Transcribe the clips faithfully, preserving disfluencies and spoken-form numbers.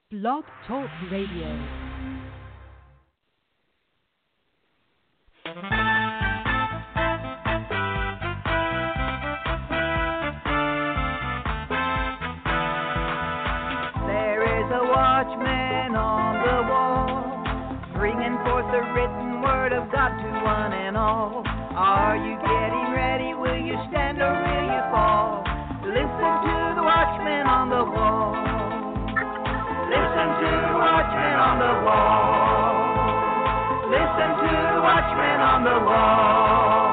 Blog Talk Radio. Watchman on the wall, bringing forth the written word of God to one and all. Are you getting ready? Will you stand or will you fall? Listen to the watchman on the wall. Listen to the watchman on the wall. Listen to the watchman on the wall.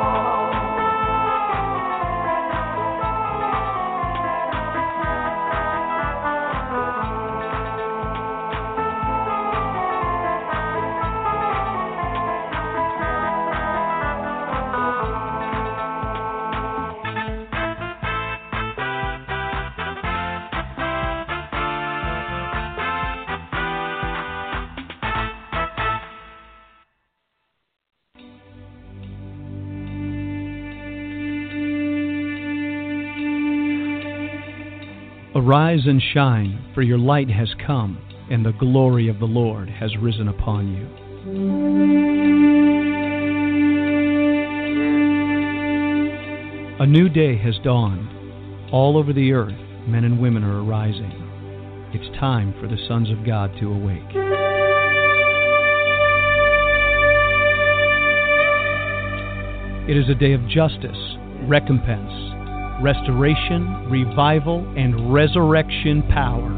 Arise and shine, for your light has come, and the glory of the Lord has risen upon you. A new day has dawned. All over the earth, men and women are arising. It's time for the sons of God to awake. It is a day of justice, recompense, restoration, revival, and resurrection power.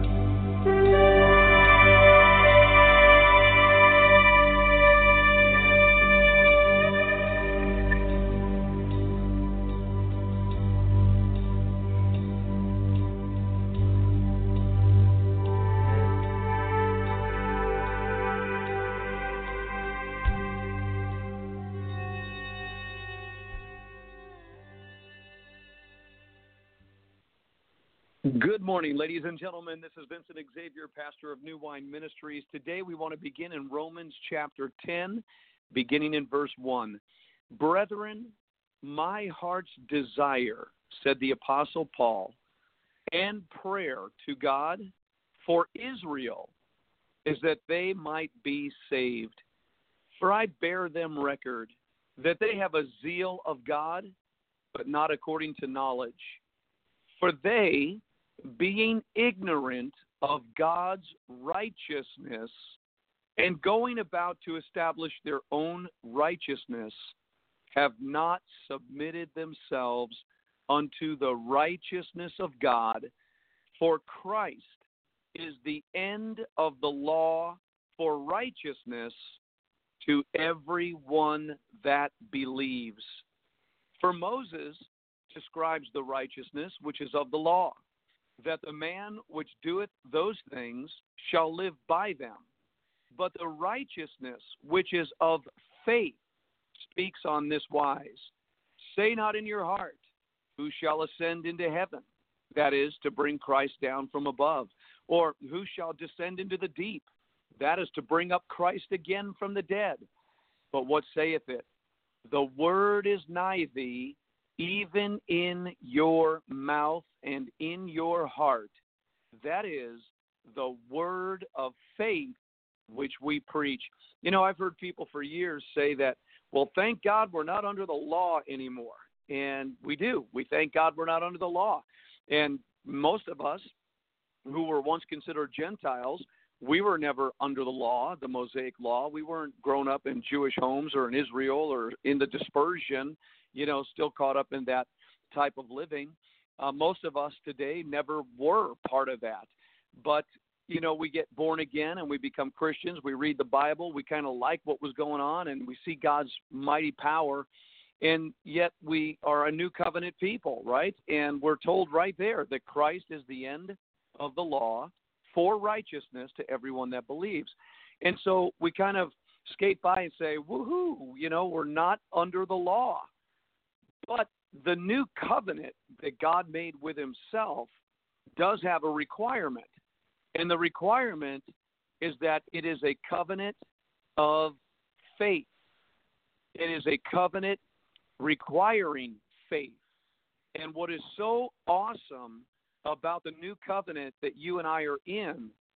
Good morning, ladies and gentlemen. This is Vincent Xavier, pastor of New Wine Ministries. Today we want to begin in Romans chapter ten, beginning in verse one. Brethren, my heart's desire, said the Apostle Paul, and prayer to God for Israel is that they might be saved. For I bear them record that they have a zeal of God, but not according to knowledge. For they, being ignorant of God's righteousness and going about to establish their own righteousness, have not submitted themselves unto the righteousness of God. For Christ is the end of the law for righteousness to every one that believes. For Moses describes the righteousness which is of the law, that the man which doeth those things shall live by them. But the righteousness which is of faith speaks on this wise. Say not in your heart, who shall ascend into heaven? That is, to bring Christ down from above. Or who shall descend into the deep? That is, to bring up Christ again from the dead. But what saith it? The word is nigh thee, even in your mouth and in your heart. That is the word of faith which we preach. You know, I've heard people for years say that, well, thank God we're not under the law anymore. And we do. We thank God we're not under the law. And most of us who were once considered Gentiles, we were never under the law, the Mosaic law. We weren't grown up in Jewish homes or in Israel or in the dispersion, you know, still caught up in that type of living. Uh, most of us today never were part of that. But, you know, we get born again and we become Christians. We read the Bible. We kind of like what was going on and we see God's mighty power. And yet we are a new covenant people, right? And we're told right there that Christ is the end of the law for righteousness to everyone that believes. And so we kind of skate by and say, woohoo, you know, we're not under the law. But the new covenant that God made with himself does have a requirement. And the requirement is that it is a covenant of faith. It is a covenant requiring faith. And what is so awesome about the new covenant that you and I are in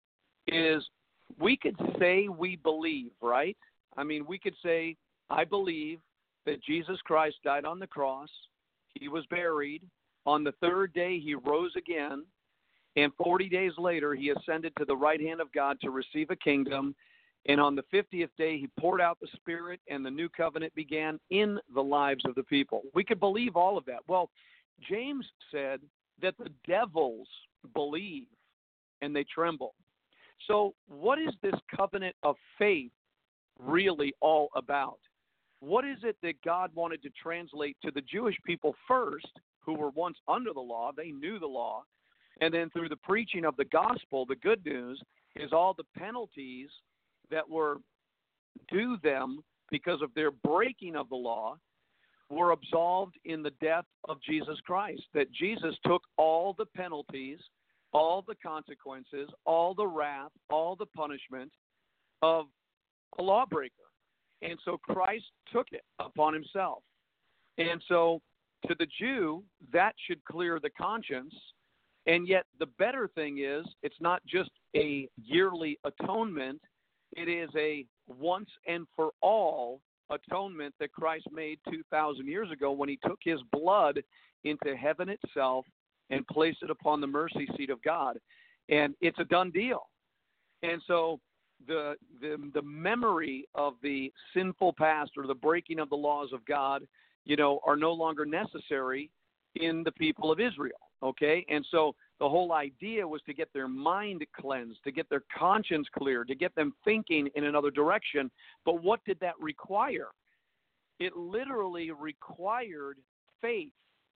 is we could say we believe, right? I mean, we could say, I believe that Jesus Christ died on the cross, he was buried, on the third day he rose again, and forty days later he ascended to the right hand of God to receive a kingdom, and on the fiftieth day he poured out the Spirit, and the new covenant began in the lives of the people. We could believe all of that. Well, James said that the devils believe and they tremble. So what is this covenant of faith really all about? What is it that God wanted to translate to the Jewish people first, who were once under the law? They knew the law. And then through the preaching of the gospel, the good news is all the penalties that were due them because of their breaking of the law were absolved in the death of Jesus Christ. That Jesus took all the penalties, all the consequences, all the wrath, all the punishment of a lawbreaker. And so Christ took it upon himself. And so to the Jew, that should clear the conscience. And yet the better thing is, it's not just a yearly atonement. It is a once and for all atonement that Christ made two thousand years ago when he took his blood into heaven itself and placed it upon the mercy seat of God. And it's a done deal. And so the, the the memory of the sinful past or the breaking of the laws of God, you know, are no longer necessary in the people of Israel, okay? And so the whole idea was to get their mind cleansed, to get their conscience clear, to get them thinking in another direction. But what did that require? It literally required faith,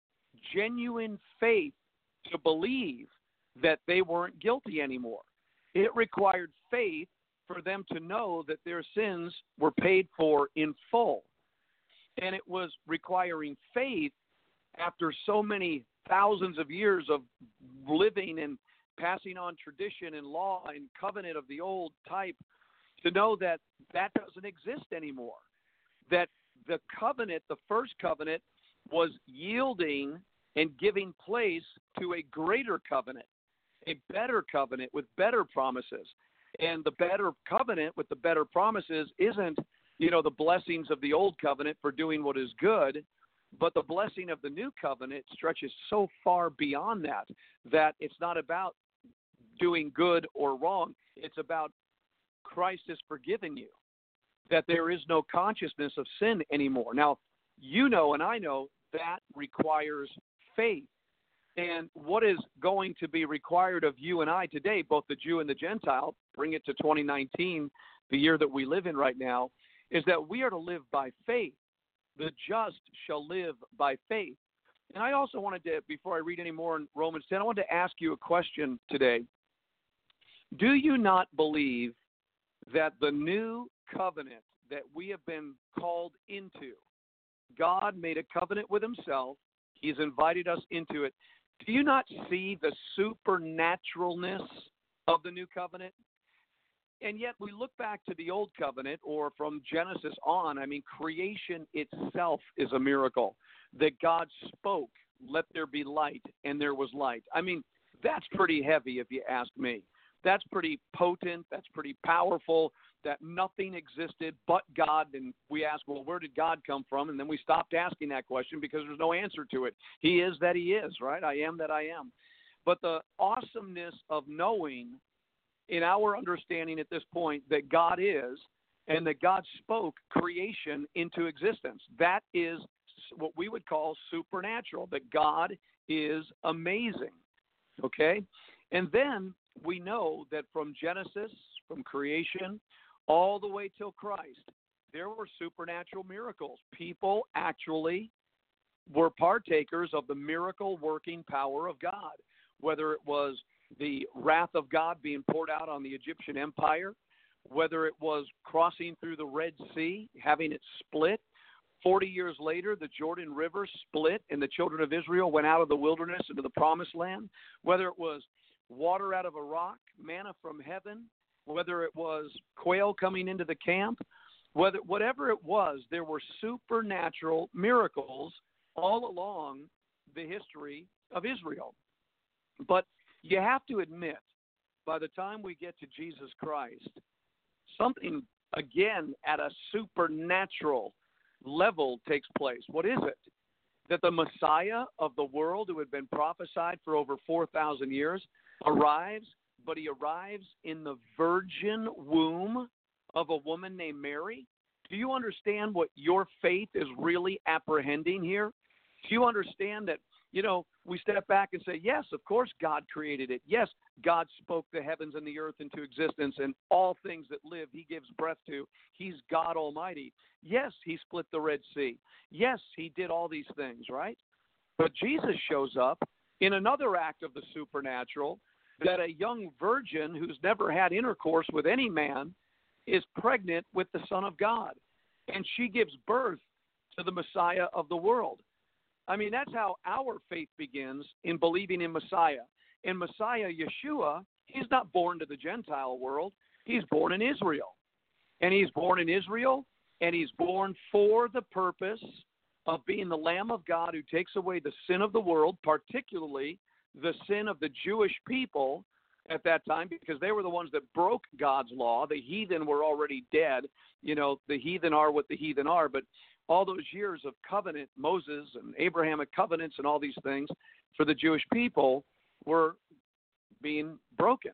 genuine faith, to believe that they weren't guilty anymore. It required faith for them to know that their sins were paid for in full. And it was requiring faith after so many thousands of years of living and passing on tradition and law and covenant of the old type to know that that doesn't exist anymore. That the covenant, the first covenant, was yielding and giving place to a greater covenant, a better covenant with better promises. And the better covenant with the better promises isn't, you know, the blessings of the old covenant for doing what is good, but the blessing of the new covenant stretches so far beyond that, that it's not about doing good or wrong. It's about Christ has forgiven you, that there is no consciousness of sin anymore. Now, you know and I know that requires faith. And what is going to be required of you and I today, both the Jew and the Gentile, bring it to twenty nineteen, the year that we live in right now, is that we are to live by faith. The just shall live by faith. And I also wanted to, before I read any more in Romans ten, I wanted to ask you a question today. Do you not believe that the new covenant that we have been called into, God made a covenant with himself, he's invited us into it. Do you not see the supernaturalness of the new covenant? And yet we look back to the old covenant, or from Genesis on, I mean, creation itself is a miracle. That God spoke, let there be light, and there was light. I mean, that's pretty heavy if you ask me. That's pretty potent, that's pretty powerful, that nothing existed but God. And we ask, well, where did God come from? And then we stopped asking that question because there's no answer to it. He is that he is, right? I am that I am. But the awesomeness of knowing in our understanding at this point that God is, and that God spoke creation into existence. That is what we would call supernatural, that God is amazing, okay? And then we know that from Genesis, from creation, all the way till Christ, there were supernatural miracles. People actually were partakers of the miracle-working power of God, whether it was the wrath of God being poured out on the Egyptian empire, whether it was crossing through the Red Sea, having it split. Forty years later, the Jordan River split, and the children of Israel went out of the wilderness into the promised land, whether it was water out of a rock, manna from heaven, whether it was quail coming into the camp, whether whatever it was, there were supernatural miracles all along the history of Israel. But you have to admit by the time we get to Jesus Christ, something, again, at a supernatural level takes place. What is it? That the Messiah of the world, who had been prophesied for over four thousand years, arrives, but he arrives in the virgin womb of a woman named Mary. Do you understand what your faith is really apprehending here? Do you understand that, you know, we step back and say, yes, of course God created it. Yes, God spoke the heavens and the earth into existence, and all things that live he gives breath to. He's God Almighty. Yes, he split the Red Sea. Yes, he did all these things, right? But Jesus shows up in another act of the supernatural, that a young virgin who's never had intercourse with any man is pregnant with the Son of God, and she gives birth to the Messiah of the world. I mean, that's how our faith begins, in believing in Messiah. In Messiah, Yeshua, he's not born to the Gentile world. He's born in Israel. And he's born in Israel, and he's born for the purpose of being the Lamb of God who takes away the sin of the world, particularly the sin of the Jewish people at that time, because they were the ones that broke God's law. The heathen were already dead. You know, the heathen are what the heathen are, but all those years of covenant, Moses and Abrahamic covenants and all these things for the Jewish people were being broken.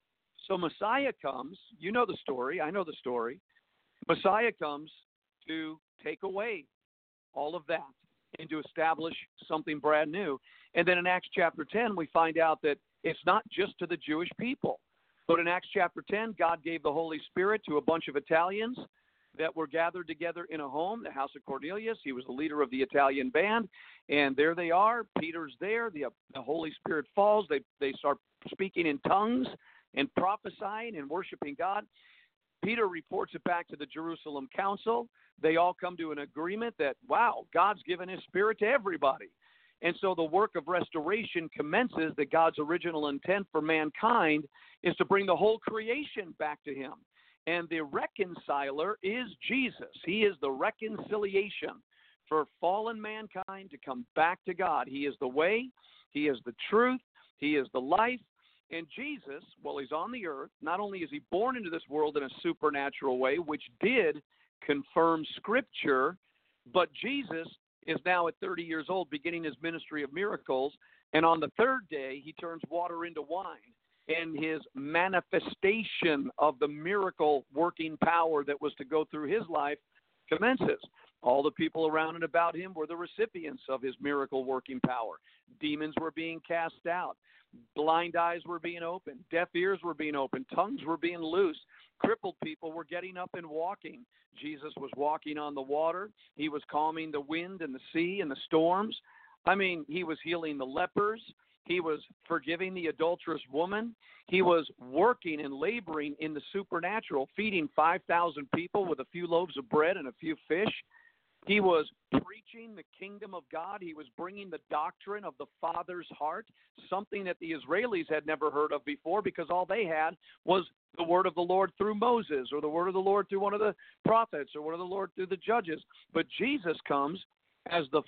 So Messiah comes. You know the story. I know the story. Messiah comes to take away all of that and to establish something brand new. And then in Acts chapter ten, we find out that it's not just to the Jewish people. But in Acts chapter ten, God gave the Holy Spirit to a bunch of Italians that were gathered together in a home, the house of Cornelius. He was the leader of the Italian band, and there they are. Peter's there. The, the Holy Spirit falls. They, they start speaking in tongues and prophesying and worshiping God. Peter reports it back to the Jerusalem council. They all come to an agreement that, wow, God's given his Spirit to everybody. And so the work of restoration commences, that God's original intent for mankind is to bring the whole creation back to him. And the reconciler is Jesus. He is the reconciliation for fallen mankind to come back to God. He is the way. He is the truth. He is the life. And Jesus, while he's on the earth, not only is he born into this world in a supernatural way, which did confirm Scripture, but Jesus is now at thirty years old beginning his ministry of miracles. And on the third day, he turns water into wine. And his manifestation of the miracle working power that was to go through his life commences. All the people around and about him were the recipients of his miracle working power. Demons were being cast out. Blind eyes were being opened. Deaf ears were being opened. Tongues were being loosed. Crippled people were getting up and walking. Jesus was walking on the water. He was calming the wind and the sea and the storms. I mean, he was healing the lepers. He was forgiving the adulterous woman. He was working and laboring in the supernatural, feeding five thousand people with a few loaves of bread and a few fish. He was preaching the kingdom of God. He was bringing the doctrine of the Father's heart, something that the Israelis had never heard of before, because all they had was the word of the Lord through Moses, or the word of the Lord through one of the prophets, or word of the Lord through the judges. But Jesus comes as the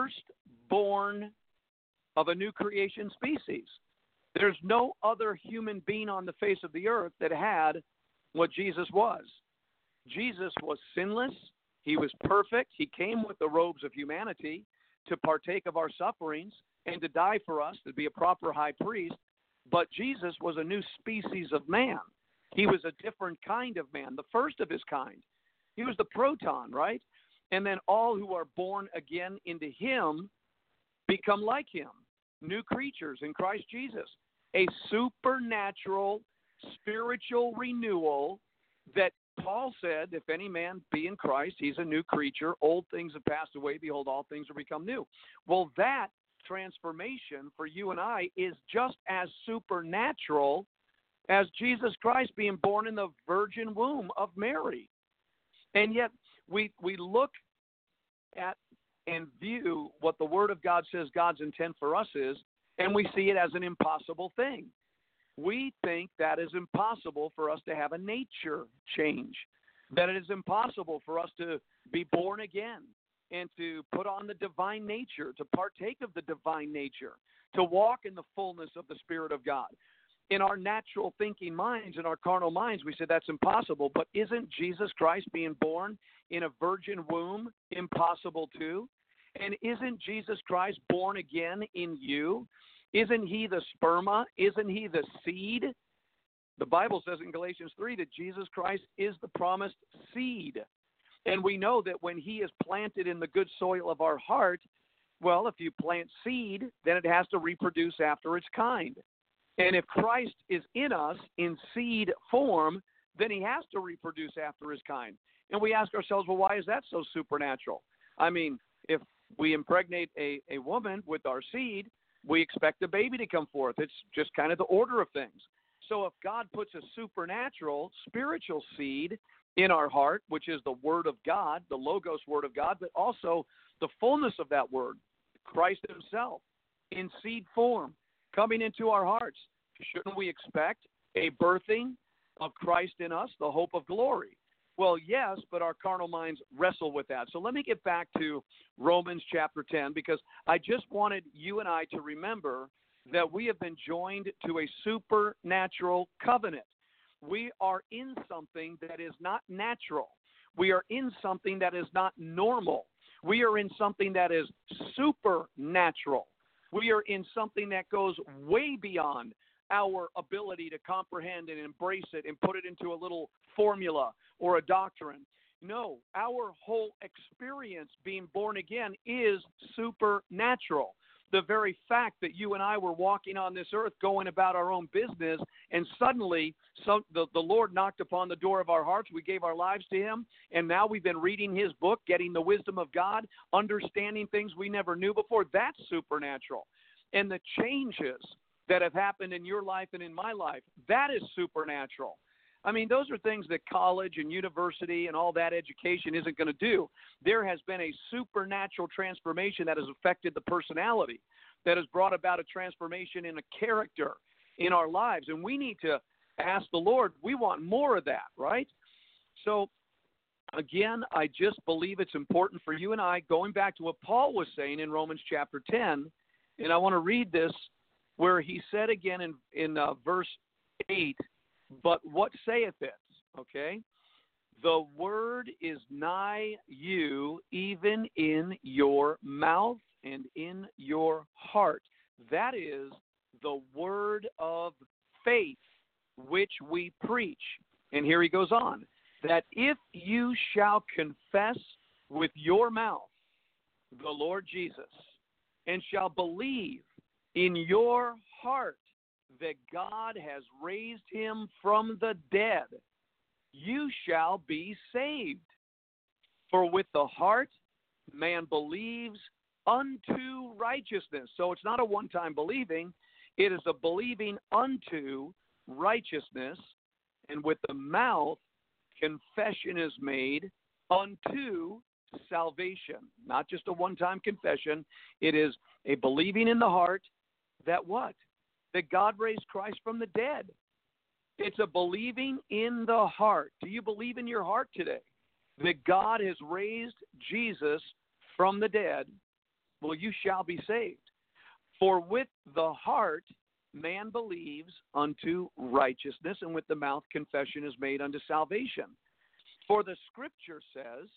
firstborn of a new creation species. There's no other human being on the face of the earth that had what Jesus was. Jesus was sinless. He was perfect. He came with the robes of humanity to partake of our sufferings and to die for us, to be a proper high priest. But Jesus was a new species of man. He was a different kind of man, the first of his kind. He was the proton, right? And then all who are born again into him become like him, new creatures in Christ Jesus. A supernatural, spiritual renewal that Paul said, if any man be in Christ, he's a new creature. Old things have passed away. Behold, all things are become new. Well, that transformation for you and I is just as supernatural as Jesus Christ being born in the virgin womb of Mary. And yet we we look at and view what the Word of God says God's intent for us is, and we see it as an impossible thing. We think that is impossible for us to have a nature change, that it is impossible for us to be born again and to put on the divine nature, to partake of the divine nature, to walk in the fullness of the Spirit of God. In our natural thinking minds, in our carnal minds, we say that's impossible. But isn't Jesus Christ being born in a virgin womb impossible too? And isn't Jesus Christ born again in you? Isn't he the sperma? Isn't he the seed? The Bible says in Galatians three that Jesus Christ is the promised seed. And we know that when he is planted in the good soil of our heart, well, if you plant seed, then it has to reproduce after its kind. And if Christ is in us in seed form, then he has to reproduce after his kind. And we ask ourselves, well, why is that so supernatural? I mean, if we impregnate a, a woman with our seed, we expect a baby to come forth. It's just kind of the order of things. So if God puts a supernatural, spiritual seed in our heart, which is the Word of God, the Logos Word of God, but also the fullness of that Word, Christ himself, in seed form, coming into our hearts, shouldn't we expect a birthing of Christ in us, the hope of glory? Well, yes, but our carnal minds wrestle with that. So let me get back to Romans chapter ten, because I just wanted you and I to remember that we have been joined to a supernatural covenant. We are in something that is not natural. We are in something that is not normal. We are in something that is supernatural. We are in something that goes way beyond our ability to comprehend and embrace it and put it into a little formula or a doctrine. No, our whole experience being born again is supernatural. The very fact that you and I were walking on this earth, going about our own business, and suddenly some, the, the Lord knocked upon the door of our hearts. We gave our lives to him, and now we've been reading his book, getting the wisdom of God, understanding things we never knew before. That's supernatural. And the changes that have happened in your life and in my life, that is supernatural. I mean, those are things that college and university and all that education isn't going to do. There has been a supernatural transformation that has affected the personality, that has brought about a transformation in a character in our lives. And we need to ask the Lord, we want more of that, right? So, again, I just believe it's important for you and I, going back to what Paul was saying in Romans chapter ten, and I want to read this, where he said again in, in uh, verse eight, but what saith it? Okay? The word is nigh you, even in your mouth and in your heart. That is the word of faith which we preach. And here he goes on, that if you shall confess with your mouth the Lord Jesus, and shall believe in your heart that God has raised him from the dead, you shall be saved. For with the heart man believes unto righteousness. So it's not a one-time believing. It is a believing unto righteousness. And with the mouth confession is made unto salvation. Not just a one-time confession. It is a believing in the heart that what? That God raised Christ from the dead. It's a believing in the heart. Do you believe in your heart today that God has raised Jesus from the dead? Well, you shall be saved. For with the heart man believes unto righteousness, and with the mouth confession is made unto salvation. For the scripture says,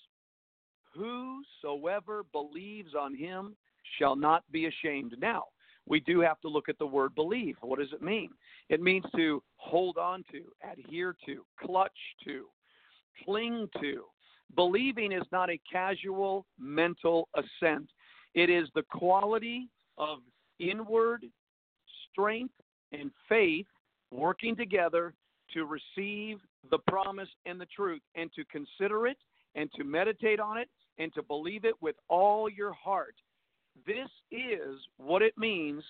whosoever believes on him shall not be ashamed. Now, we do have to look at the word believe. What does it mean? It means to hold on to, adhere to, clutch to, cling to. Believing is not a casual mental assent. It is the quality of inward strength and faith working together to receive the promise and the truth, and to consider it and to meditate on it and to believe it with all your heart. This is what it means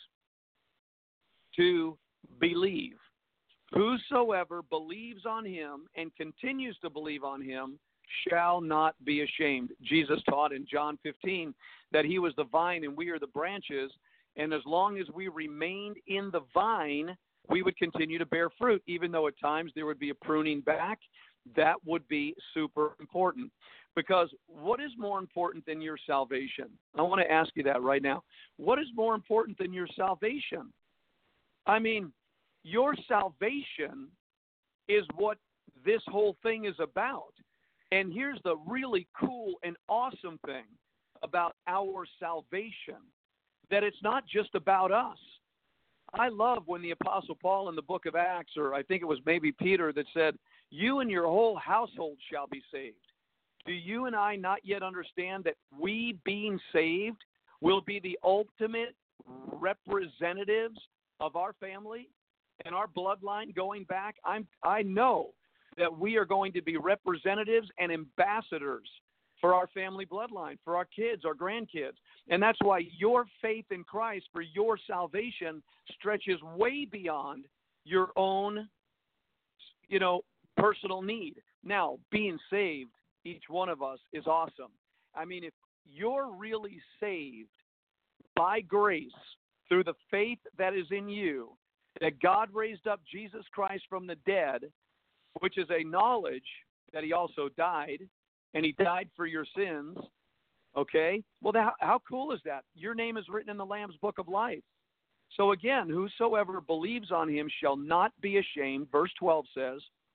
to believe. Whosoever believes on him and continues to believe on him shall not be ashamed. Jesus taught in John fifteen that he was the vine and we are the branches, and as long as we remained in the vine, we would continue to bear fruit, even though at times there would be a pruning back. That would be super important. Because what is more important than your salvation? I want to ask you that right now. What is more important than your salvation? I mean, your salvation is what this whole thing is about. And here's the really cool and awesome thing about our salvation, that it's not just about us. I love when the Apostle Paul in the book of Acts, or I think it was maybe Peter, that said, you and your whole household shall be saved. Do you and I not yet understand that we being saved will be the ultimate representatives of our family and our bloodline going back? I'm, I know that we are going to be representatives and ambassadors for our family bloodline, for our kids, our grandkids. And that's why your faith in Christ for your salvation stretches way beyond your own, you know, personal need. Now, being saved, each one of us, is awesome. I mean, if you're really saved by grace through the faith that is in you, that God raised up Jesus Christ from the dead, which is a knowledge that he also died, and he died for your sins, okay? Well, that, how cool is that? Your name is written in the Lamb's Book of Life. So again, whosoever believes on him shall not be ashamed. Verse twelve says,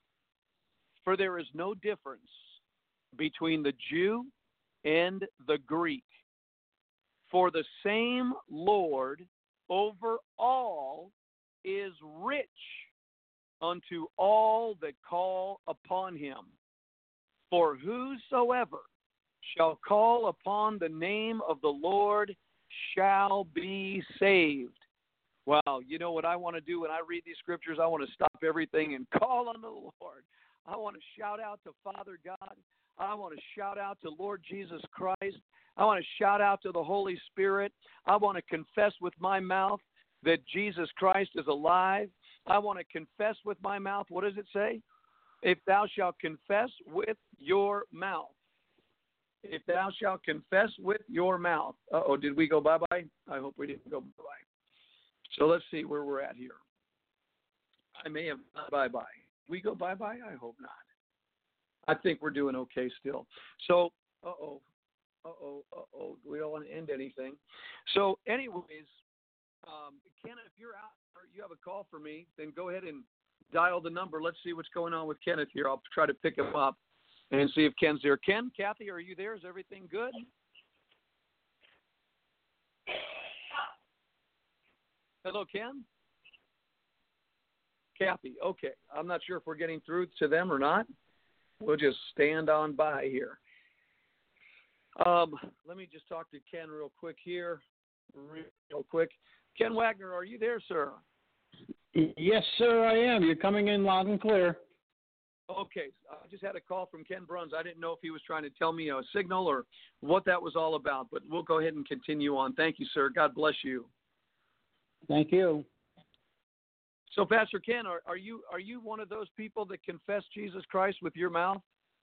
for there is no difference between the Jew and the Greek. For the same Lord over all is rich unto all that call upon him. For whosoever shall call upon the name of the Lord shall be saved. Well, you know what I want to do when I read these scriptures? I want to stop everything and call on the Lord. I want to shout out to Father God. I want to shout out to Lord Jesus Christ. I want to shout out to the Holy Spirit. I want to confess with my mouth that Jesus Christ is alive. I want to confess with my mouth. What does it say? If thou shalt confess with your mouth. If thou shalt confess with your mouth. Uh-oh, did we go bye-bye? I hope we didn't go bye-bye. So let's see where we're at here. I may have gone bye-bye. We go bye-bye? I hope not. I think we're doing okay still. So, uh-oh, uh-oh, uh-oh. We don't want to end anything. So, anyways, um, Ken, if you're out or you have a call for me, then go ahead and dial the number. Let's see what's going on with Kenneth here. I'll try to pick him up and see if Ken's there. Ken, Kathy, are you there? Is everything good? Hello, Ken? Kathy, okay. I'm not sure if we're getting through to them or not. We'll just stand on by here. Um, let me just talk to Ken real quick here. Real quick. Ken Wagner, are you there, sir? Yes, sir, I am. You're coming in loud and clear. Okay. I just had a call from Ken Bruns. I didn't know if he was trying to tell me a signal or what that was all about, but we'll go ahead and continue on. Thank you, sir. God bless you. Thank you. So, Pastor Ken, are, are you are you one of those people that confess Jesus Christ with your mouth?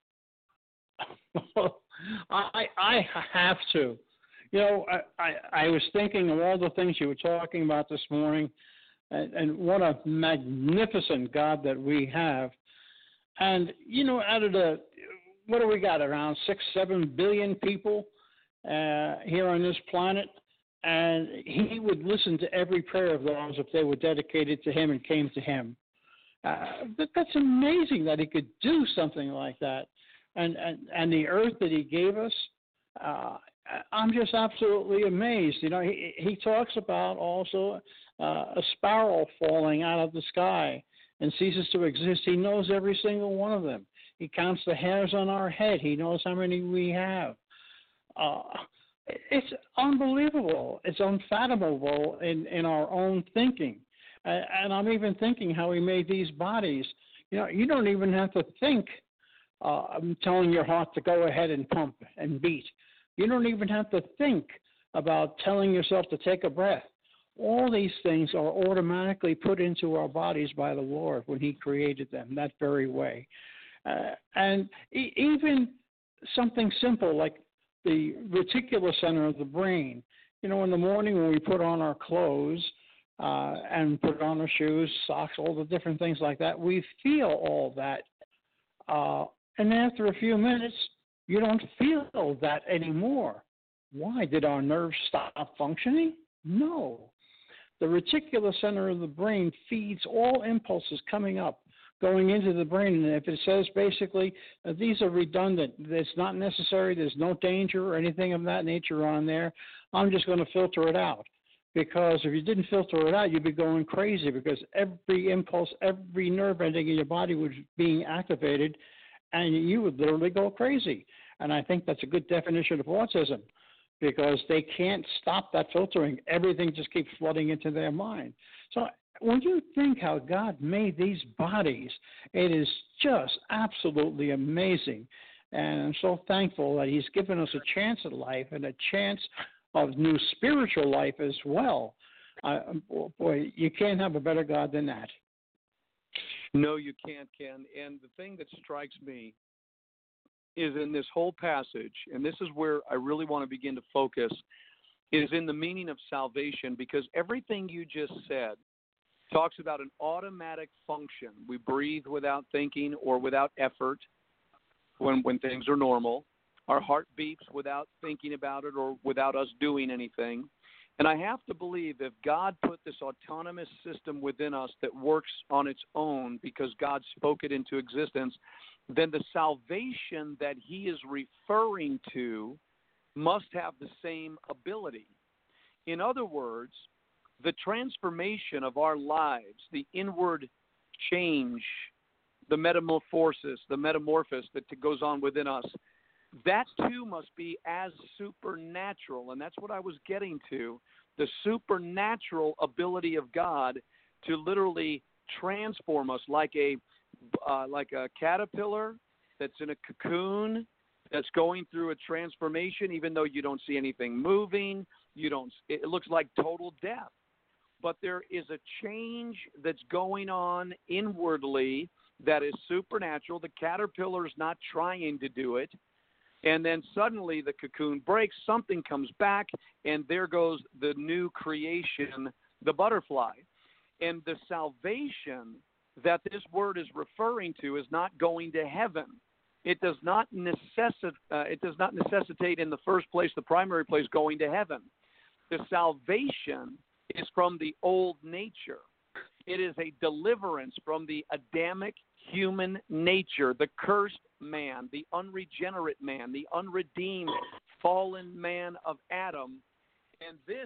I I have to. You know, I, I, I was thinking of all the things you were talking about this morning, and, and what a magnificent God that we have. And, you know, out of the, what do we got, around six, seven billion people uh, here on this planet? And he would listen to every prayer of those if they were dedicated to him and came to him. Uh, that, that's amazing that he could do something like that. And, and, and the earth that he gave us, uh, I'm just absolutely amazed. You know, he, he talks about also uh, a sparrow falling out of the sky and ceases to exist. He knows every single one of them. He counts the hairs on our head. He knows how many we have. Uh, It's unbelievable. It's unfathomable in, in our own thinking. Uh, and I'm even thinking how he made these bodies. You know, you don't even have to think uh, I'm telling your heart to go ahead and pump and beat. You don't even have to think about telling yourself to take a breath. All these things are automatically put into our bodies by the Lord when he created them that very way. Uh, and e- even something simple like the reticular center of the brain. You know, in the morning when we put on our clothes uh, and put on our shoes, socks, all the different things like that, we feel all that. Uh, and after a few minutes, you don't feel that anymore. Why? Did our nerves stop functioning? No. The reticular center of the brain feeds all impulses coming up, going into the brain. And if it says basically uh, these are redundant, it's not necessary, there's no danger or anything of that nature on there, I'm just going to filter it out. Because if you didn't filter it out, you'd be going crazy because every impulse, every nerve ending in your body was being activated, and you would literally go crazy. And I think that's a good definition of autism, because they can't stop that filtering. Everything just keeps flooding into their mind. So when you think how God made these bodies, it is just absolutely amazing. And I'm so thankful that he's given us a chance at life and a chance of new spiritual life as well. Uh, boy, you can't have a better God than that. No, you can't, Ken. And the thing that strikes me is in this whole passage, and this is where I really want to begin to focus, is in the meaning of salvation, because everything you just said talks about an automatic function. We breathe without thinking or without effort when, when things are normal. Our heart beats without thinking about it or without us doing anything. And I have to believe if God put this autonomous system within us that works on its own because God spoke it into existence, then the salvation that he is referring to must have the same ability. In other words, the transformation of our lives, the inward change, the metamorphosis, the metamorphosis that goes on within us, that too must be as supernatural. And that's what I was getting to, the supernatural ability of God to literally transform us like a uh, like a caterpillar that's in a cocoon that's going through a transformation, even though you don't see anything moving. You don't. It looks like total death. But there is a change that's going on inwardly that is supernatural. The caterpillar's not trying to do it. And then suddenly the cocoon breaks, something comes back, and there goes the new creation, the butterfly. And the salvation that this word is referring to is not going to heaven. It does not necessitate, uh, it does not necessitate in the first place, the primary place, going to heaven. The salvation is from the old nature. It is a deliverance from the Adamic human nature, the cursed man, the unregenerate man, the unredeemed fallen man of Adam. And this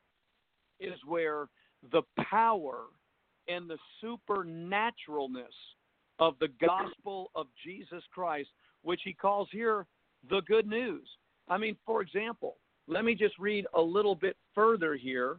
is where the power and the supernaturalness of the gospel of Jesus Christ, which he calls here the good news. I mean, for example, let me just read a little bit further here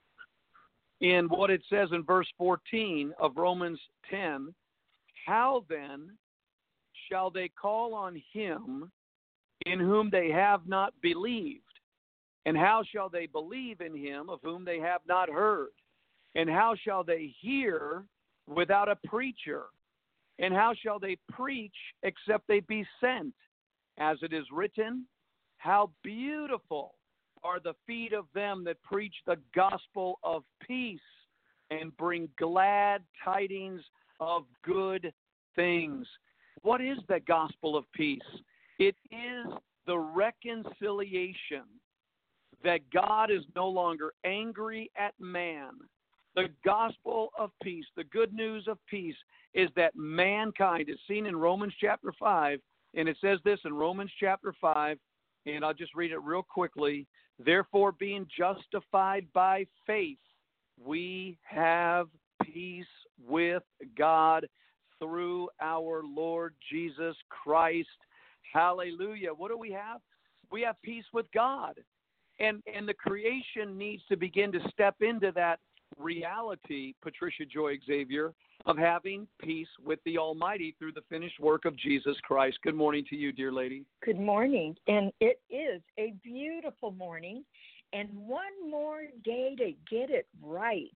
in what it says in verse fourteen of Romans ten. How then shall they call on him in whom they have not believed? And how shall they believe in him of whom they have not heard? And how shall they hear without a preacher? And how shall they preach except they be sent? As it is written, how beautiful are the feet of them that preach the gospel of peace and bring glad tidings of good things. What is the gospel of peace? It is the reconciliation that God is no longer angry at man. The gospel of peace, the good news of peace, is that mankind is seen in Romans chapter five, and it says this in Romans chapter five, and I'll just read it real quickly. Therefore, being justified by faith, we have peace with God through our Lord Jesus Christ. Hallelujah. What do we have? We have peace with God. And and the creation needs to begin to step into that reality, Patricia Joy Xavier, of having peace with the Almighty through the finished work of Jesus Christ. Good morning to you, dear lady. Good morning. And it is a beautiful morning and one more day to get it right.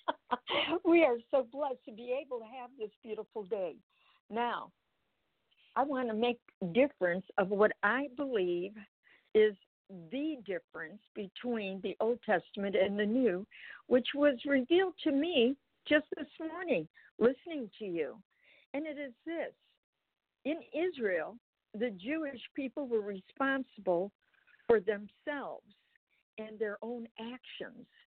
We are so blessed to be able to have this beautiful day. Now, I want to make a difference of what I believe is the difference between the Old Testament and the New, which was revealed to me just this morning, listening to you. And it is this. In Israel, the Jewish people were responsible for themselves and their own actions.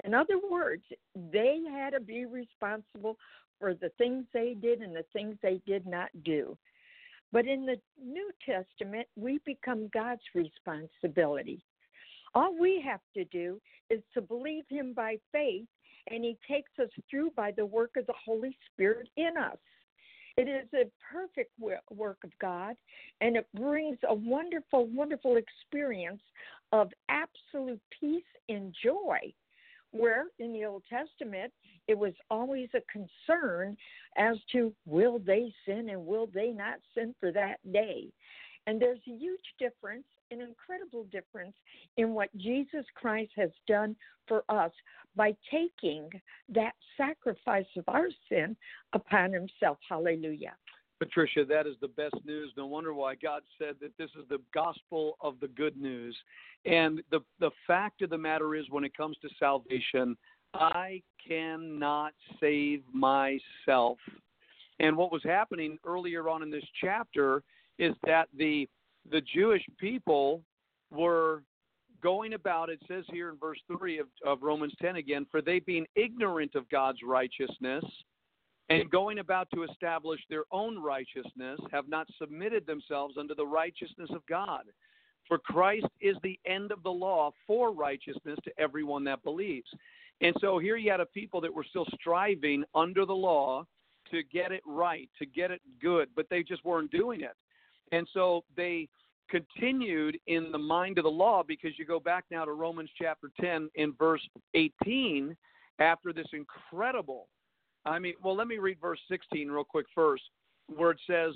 In other words, they had to be responsible for the things they did and the things they did not do. But in the New Testament, we become God's responsibility. All we have to do is to believe him by faith, and he takes us through by the work of the Holy Spirit in us. It is a perfect work of God, and it brings a wonderful, wonderful experience of absolute peace and joy, where in the Old Testament, it was always a concern as to will they sin and will they not sin for that day. And there's a huge difference, an incredible difference in what Jesus Christ has done for us by taking that sacrifice of our sin upon himself. Hallelujah. Patricia, that is the best news. No wonder why God said that this is the gospel of the good news. And the, the fact of the matter is, when it comes to salvation, I cannot save myself. And what was happening earlier on in this chapter is that the the Jewish people were going about, it says here in verse three of, of Romans ten again, for they being ignorant of God's righteousness and going about to establish their own righteousness, have not submitted themselves unto the righteousness of God. For Christ is the end of the law for righteousness to everyone that believes. And so here you had a people that were still striving under the law to get it right, to get it good, but they just weren't doing it. And so they continued in the mind of the law, because you go back now to Romans chapter ten in verse eighteen, after this incredible, I mean, well, let me read verse sixteen real quick first, where it says,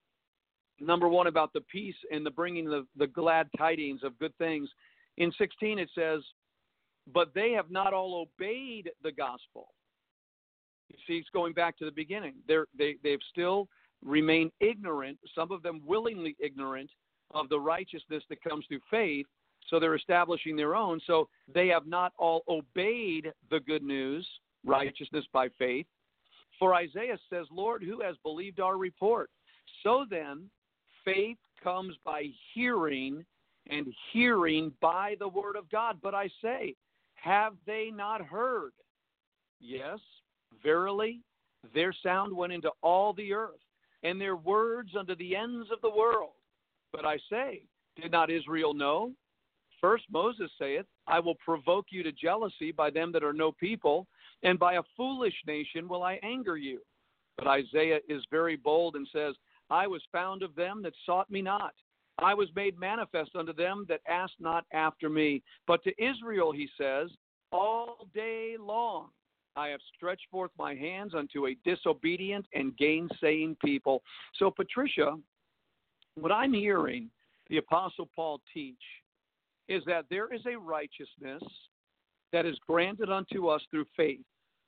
number one, about the peace and the bringing the, the glad tidings of good things. In sixteen it says, but they have not all obeyed the gospel. You see, it's going back to the beginning. They're, they, they've still remained ignorant, some of them willingly ignorant, of the righteousness that comes through faith, so they're establishing their own. So they have not all obeyed the good news, righteousness by faith. For Isaiah says, Lord, who has believed our report? So then, faith comes by hearing, and hearing by the word of God. But I say, have they not heard? Yes, verily, their sound went into all the earth, and their words unto the ends of the world. But I say, did not Israel know? First Moses saith, I will provoke you to jealousy by them that are no people, and by a foolish nation will I anger you. But Isaiah is very bold and says, I was found of them that sought me not. I was made manifest unto them that asked not after me. But to Israel he says, all day long I have stretched forth my hands unto a disobedient and gainsaying people. So, Patricia, what I'm hearing the Apostle Paul teach is that there is a righteousness that is granted unto us through faith,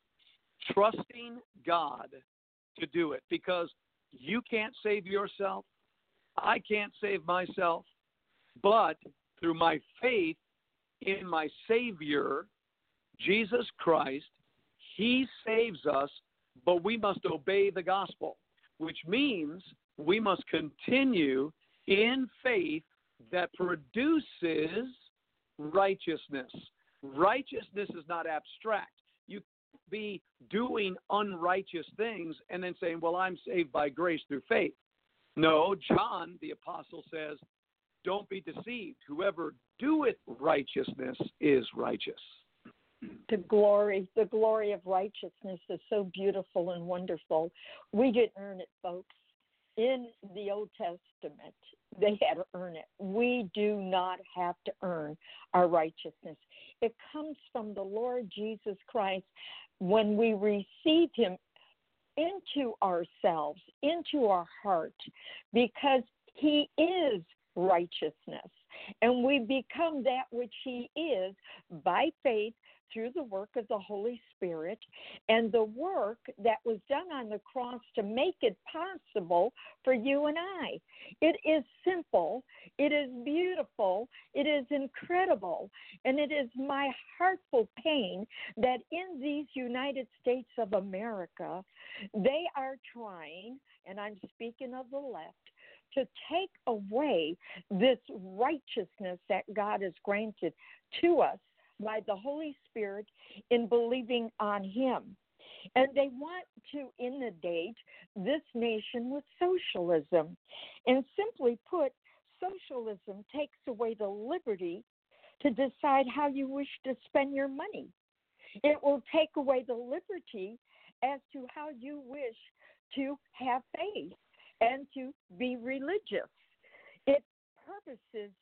trusting God to do it, because you can't save yourself. I can't save myself, but through my faith in my Savior, Jesus Christ, he saves us, but we must obey the gospel, which means we must continue in faith that produces righteousness. Righteousness is not abstract. You can't be doing unrighteous things and then saying, well, I'm saved by grace through faith. No, John, the apostle, says, don't be deceived. Whoever doeth righteousness is righteous. The glory, the glory of righteousness is so beautiful and wonderful. We didn't earn it, folks. In the Old Testament, they had to earn it. We do not have to earn our righteousness. It comes from the Lord Jesus Christ when we receive him into ourselves, into our heart, because he is righteousness. And we become that which he is by faith through the work of the Holy Spirit and the work that was done on the cross to make it possible for you and I. It is simple, it is beautiful, it is incredible, and it is my heartful pain that in these United States of America, they are trying, and I'm speaking of the left, to take away this righteousness that God has granted to us by the Holy Spirit in believing on him. And they want to inundate this nation with socialism. And simply put, socialism takes away the liberty to decide how you wish to spend your money. It will take away the liberty as to how you wish to have faith and to be religious. It purposes.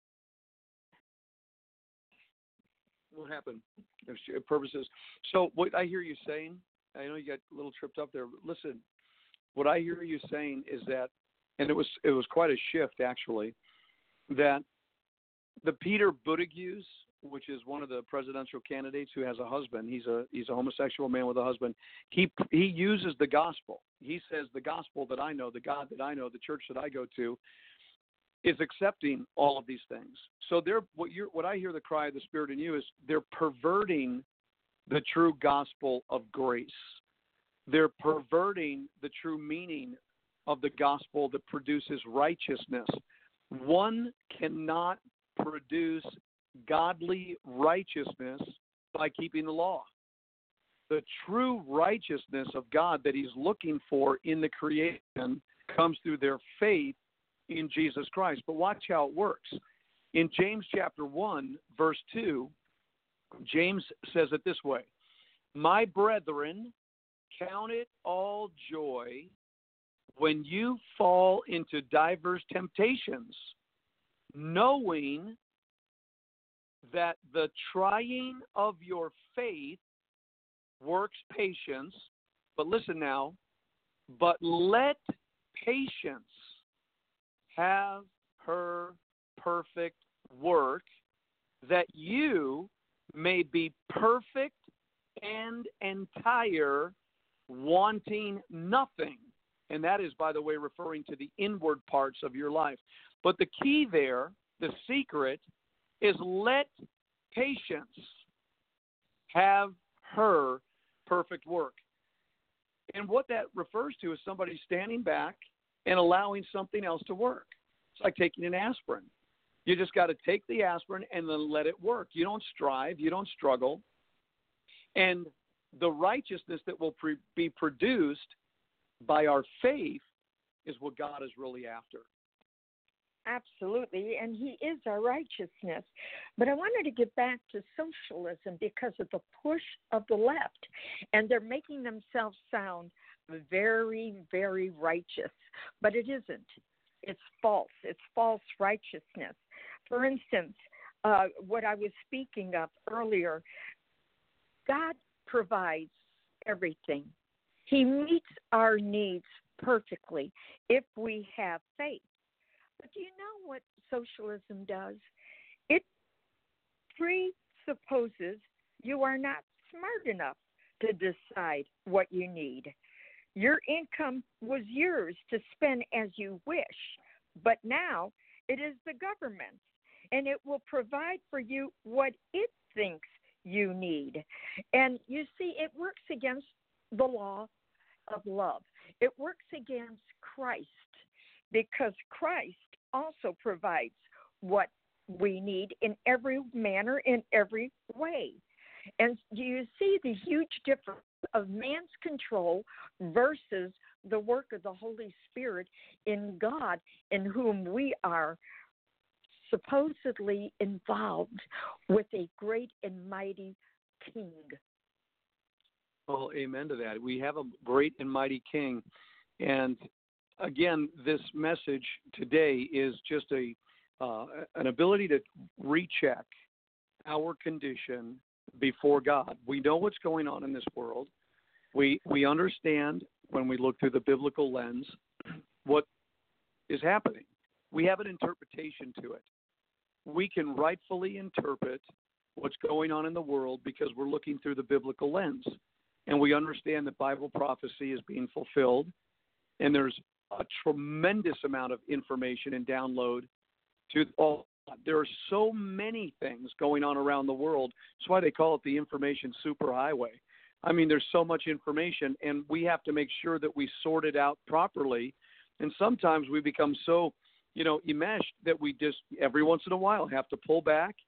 What happened? It purposes. So what I hear you saying, I know you got a little tripped up there. But listen, what I hear you saying is that, and it was it was quite a shift actually, that the Peter Buttigieg, which is one of the presidential candidates who has a husband, he's a he's a homosexual man with a husband. He he uses the gospel. He says the gospel that I know, the God that I know, the church that I go to, is accepting all of these things. So they're what you what I hear the cry of the Spirit in you is they're perverting the true gospel of grace. They're perverting the true meaning of the gospel that produces righteousness. One cannot produce godly righteousness by keeping the law. The true righteousness of God that he's looking for in the creation comes through their faith in Jesus Christ. But watch how it works. In James chapter one, verse two, James says it this way: "My brethren, count it all joy when you fall into diverse temptations, knowing that the trying of your faith works patience." But listen now, "but let patience have her perfect work, that you may be perfect and entire, wanting nothing." And that is, by the way, referring to the inward parts of your life. But the key there, the secret, is let patience have her perfect work. And what that refers to is somebody standing back and allowing something else to work. It's like taking an aspirin. You just got to take the aspirin and then let it work. You don't strive. You don't struggle. And the righteousness that will pre- be produced by our faith is what God is really after. Absolutely, and he is our righteousness. But I wanted to get back to socialism because of the push of the left, and they're making themselves sound very, very righteous, but it isn't. It's false. It's false righteousness. For instance, uh, what I was speaking of earlier, God provides everything. He meets our needs perfectly if we have faith. But do you know what socialism does? It presupposes you are not smart enough to decide what you need. Your income was yours to spend as you wish, but now it is the government's, and it will provide for you what it thinks you need. And you see, it works against the law of love. It works against Christ, because Christ also provides what we need in every manner, in every way. And you see the huge difference of man's control versus the work of the Holy Spirit in God, in whom we are supposedly involved with a great and mighty King. Well, amen to that. We have a great and mighty King. And again, this message today is just a uh, an ability to recheck our condition before God. We know what's going on in this world. We we understand when we look through the biblical lens what is happening. We have an interpretation to it. We can rightfully interpret what's going on in the world because we're looking through the biblical lens. And we understand that Bible prophecy is being fulfilled, and there's a tremendous amount of information and download to all. There are so many things going on around the world. That's why they call it the information superhighway. I mean, there's so much information, and we have to make sure that we sort it out properly. And sometimes we become so, you know, enmeshed that we just every once in a while have to pull back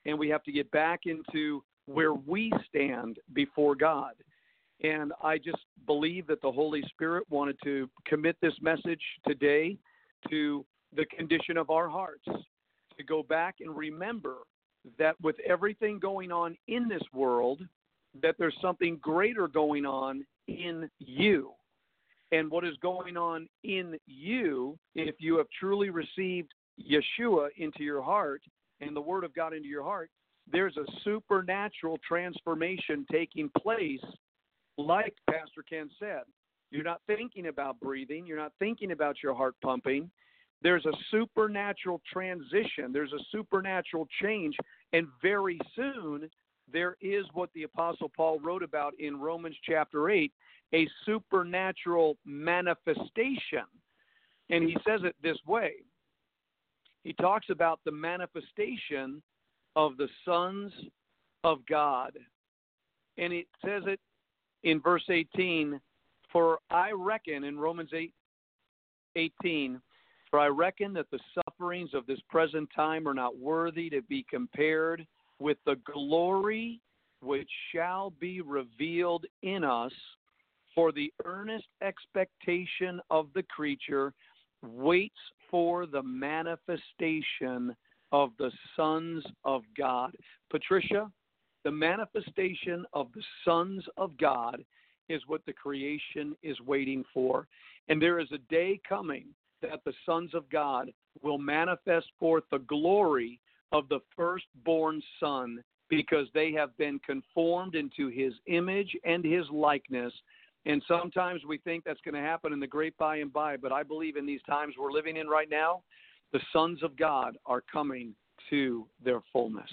and we have to get back into where we stand before God. And I just believe that the Holy Spirit wanted to commit this message today to the condition of our hearts, to go back and remember that with everything going on in this world, that there's something greater going on in you. And what is going on in you, if you have truly received Yeshua into your heart and the Word of God into your heart, there's a supernatural transformation taking place, like Pastor Ken said. You're not thinking about breathing. You're not thinking about your heart pumping. There's a supernatural transition. There's a supernatural change. And very soon, there is what the Apostle Paul wrote about in Romans chapter eight, a supernatural manifestation. And he says it this way. He talks about the manifestation of the sons of God. And it says it in verse eighteen, for I reckon, in Romans eight eighteen, for I reckon that the sufferings of this present time are not worthy to be compared with the glory which shall be revealed in us, for the earnest expectation of the creature waits for the manifestation of the sons of God. Patricia, the manifestation of the sons of God is what the creation is waiting for. And there is a day coming that the sons of God will manifest forth the glory of the firstborn son, because they have been conformed into his image and his likeness. And sometimes we think that's going to happen in the great by and by, but I believe in these times we're living in right now, the sons of God are coming to their fullness.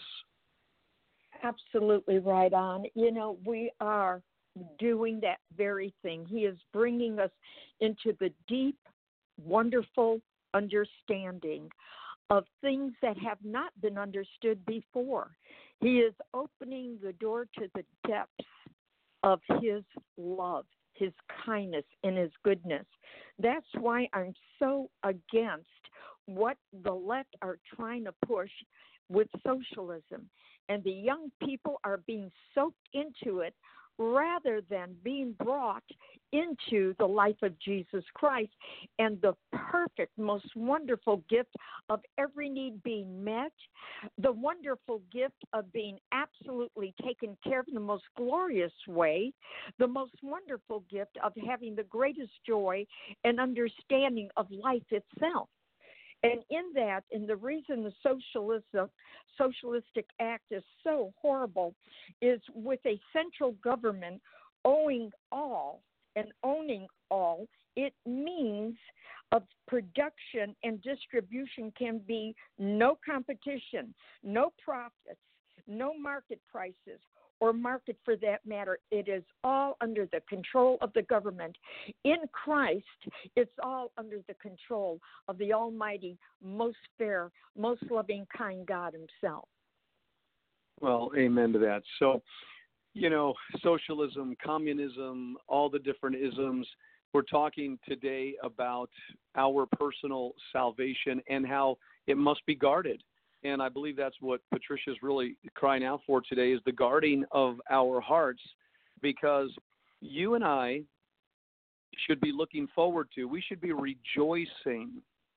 Absolutely right on. You know, we are doing that very thing. He is bringing us into the deep, wonderful understanding of things that have not been understood before. He is opening the door to the depths of his love, his kindness, and his goodness. That's why I'm so against what the left are trying to push with socialism. And the young people are being soaked into it rather than being brought into the life of Jesus Christ and the perfect, most wonderful gift of every need being met, the wonderful gift of being absolutely taken care of in the most glorious way, the most wonderful gift of having the greatest joy and understanding of life itself. And in that, and the reason the socialism, socialistic act is so horrible is with a central government owing all and owning all, it means of production and distribution can be no competition, no profits, no market prices, or market for that matter. It is all under the control of the government. In Christ, it's all under the control of the almighty, most fair, most loving, kind God himself. Well, amen to that. So, you know, socialism, communism, all the different isms, we're talking today about our personal salvation and how it must be guarded. And I believe that's what Patricia's really crying out for today, is the guarding of our hearts, because you and I should be looking forward to, we should be rejoicing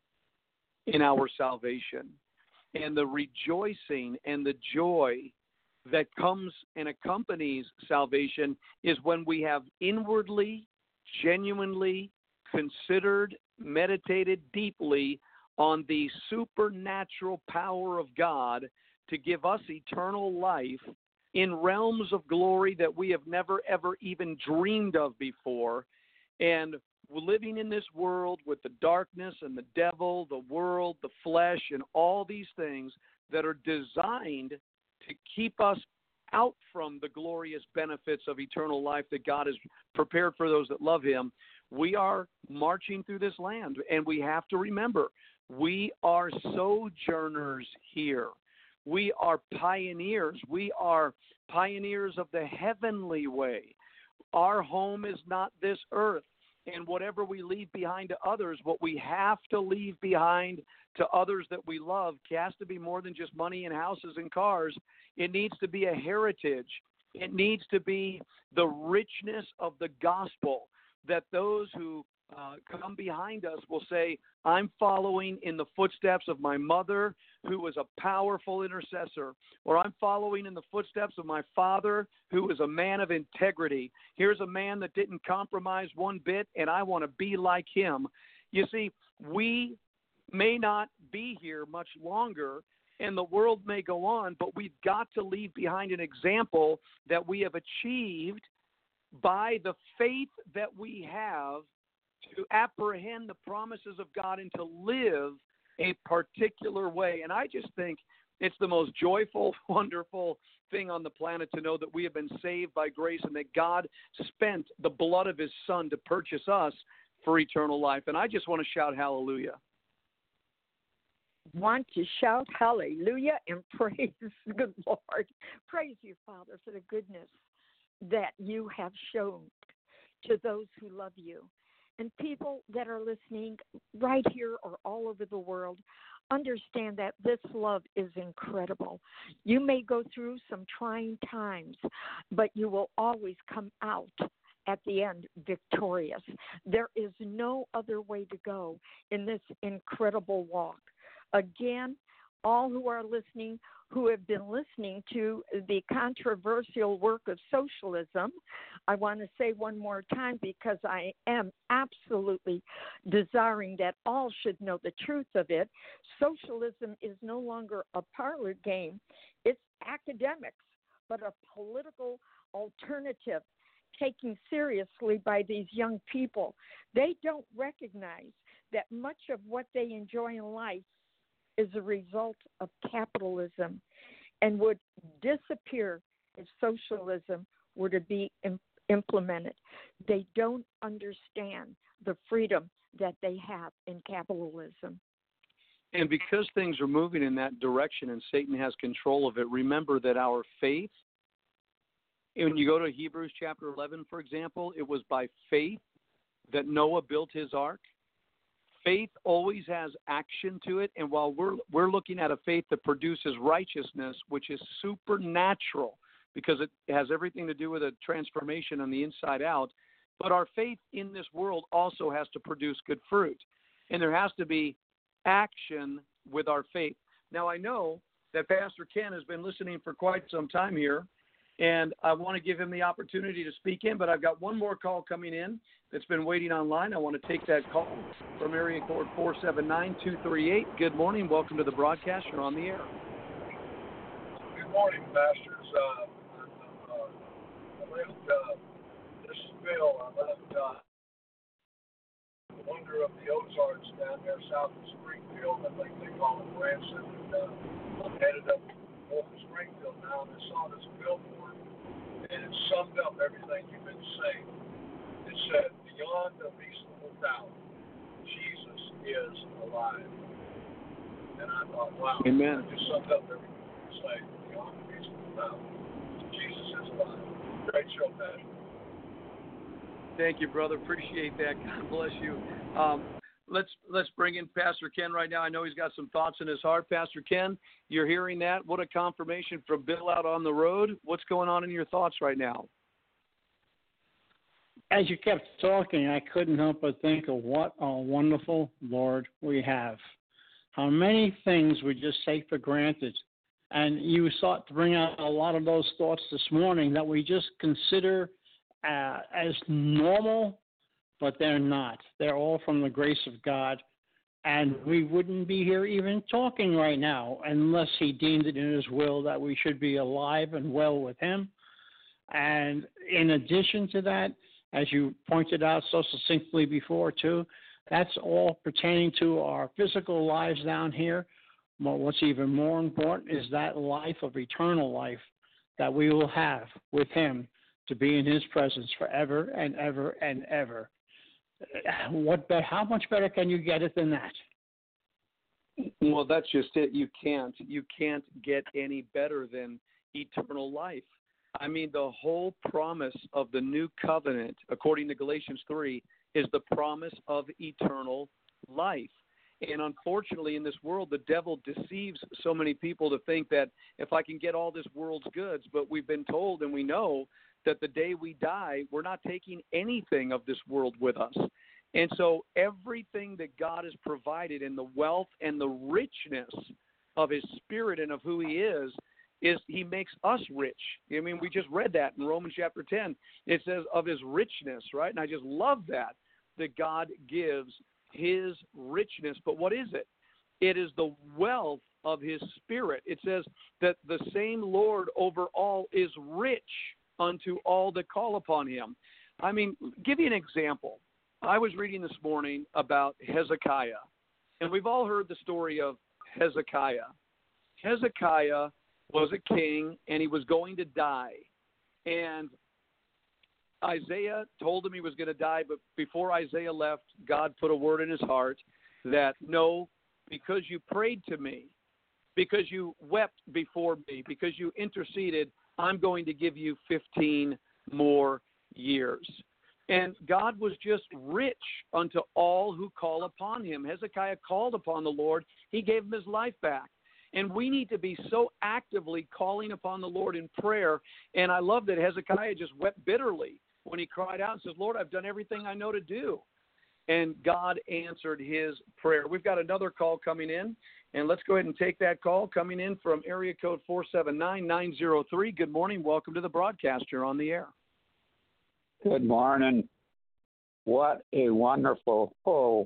in our salvation. And the rejoicing and the joy that comes and accompanies salvation is when we have inwardly, genuinely considered, meditated deeply on the supernatural power of God to give us eternal life in realms of glory that we have never, ever even dreamed of before. And living in this world with the darkness and the devil, the world, the flesh, and all these things that are designed to keep us out from the glorious benefits of eternal life that God has prepared for those that love him, we are marching through this land. And we have to remember, we are sojourners here. We are pioneers. We are pioneers of the heavenly way. Our home is not this earth. And whatever we leave behind to others, what we have to leave behind to others that we love has to be more than just money and houses and cars. It needs to be a heritage. It needs to be the richness of the gospel, that those who uh, come behind us will say, I'm following in the footsteps of my mother, who was a powerful intercessor, or I'm following in the footsteps of my father, who was a man of integrity. Here's a man that didn't compromise one bit, and I want to be like him. You see, we may not be here much longer, and the world may go on, but we've got to leave behind an example that we have achieved by the faith that we have to apprehend the promises of God and to live a particular way. And I just think it's the most joyful, wonderful thing on the planet to know that we have been saved by grace and that God spent the blood of his son to purchase us for eternal life. And I just want to shout hallelujah. Want to shout hallelujah and praise the good Lord. Praise you, Father, for the goodness that you have shown to those who love you. And people that are listening right here or all over the world, understand that this love is incredible. You may go through some trying times, but you will always come out at the end victorious. There is no other way to go in this incredible walk. Again, all who are listening, who have been listening to the controversial work of socialism, I want to say one more time because I am absolutely desiring that all should know the truth of it. Socialism is no longer a parlor game. It's academics, but a political alternative taken seriously by these young people. They don't recognize that much of what they enjoy in life is a result of capitalism and would disappear if socialism were to be im- implemented. They don't understand the freedom that they have in capitalism. And because things are moving in that direction and Satan has control of it, remember that our faith, when you go to Hebrews chapter eleven, for example, it was by faith that Noah built his ark. Faith always has action to it, and while we're we're looking at a faith that produces righteousness, which is supernatural because it has everything to do with a transformation on the inside out, but our faith in this world also has to produce good fruit, and there has to be action with our faith. Now, I know that Pastor Ken has been listening for quite some time here, and I want to give him the opportunity to speak in, but I've got one more call coming in that's been waiting online. I want to take that call from area code four seven nine, two three eight. Good morning. Welcome to the broadcast. You're on the air. Good morning, pastors. Uh, uh, I left, uh, this is Bill. I left uh, the Wonder of the Ozarks down there south of Springfield. I think they call it Branson. And uh, I'm headed up north of Springfield now, and I saw this billboard, and it summed up everything you've been saying. It said, beyond a reasonable doubt, Jesus is alive. And I thought, wow, Amen. I just summed up everything you say. Beyond a reasonable doubt, Jesus is alive. Great show, Pastor. Thank you, brother. Appreciate that. God bless you. Um, let's let's bring in Pastor Ken right now. I know he's got some thoughts in his heart. Pastor Ken, you're hearing that. What a confirmation from Bill out on the road. What's going on in your thoughts right now? As you kept talking, I couldn't help but think of what a wonderful Lord we have. How many things we just take for granted. And you sought to bring out a lot of those thoughts this morning that we just consider uh, as normal, but they're not. They're all from the grace of God. And we wouldn't be here even talking right now unless he deemed it in his will that we should be alive and well with him. And in addition to that, as you pointed out so succinctly before, too, that's all pertaining to our physical lives down here. But what's even more important is that life of eternal life that we will have with him to be in his presence forever and ever and ever. What be- how much better can you get it than that? Well, that's just it. You can't. You can't get any better than eternal life. I mean, the whole promise of the new covenant, according to Galatians three, is the promise of eternal life. And unfortunately, in this world, the devil deceives so many people to think that if I can get all this world's goods, but we've been told and we know that the day we die, we're not taking anything of this world with us. And so everything that God has provided in the wealth and the richness of his spirit and of who he is, is he makes us rich. I mean, we just read that in Romans chapter ten. It says of his richness, right? And I just love that, that God gives his richness. But what is it? It is the wealth of his spirit. It says that the same Lord over all is rich unto all that call upon him. I mean, give you an example. I was reading this morning about Hezekiah, and we've all heard the story of Hezekiah. Hezekiah was a king, and he was going to die. And Isaiah told him he was going to die, but before Isaiah left, God put a word in his heart that, no, because you prayed to me, because you wept before me, because you interceded, I'm going to give you fifteen more years. And God was just rich unto all who call upon him. Hezekiah called upon the Lord. He gave him his life back. And we need to be so actively calling upon the Lord in prayer. And I love that Hezekiah just wept bitterly when he cried out and says, Lord, I've done everything I know to do. And God answered his prayer. We've got another call coming in. And let's go ahead and take that call coming in from area code four seven nine, nine zero three. Good morning. Welcome to the broadcast. You're on the air. Good morning. What a wonderful, oh,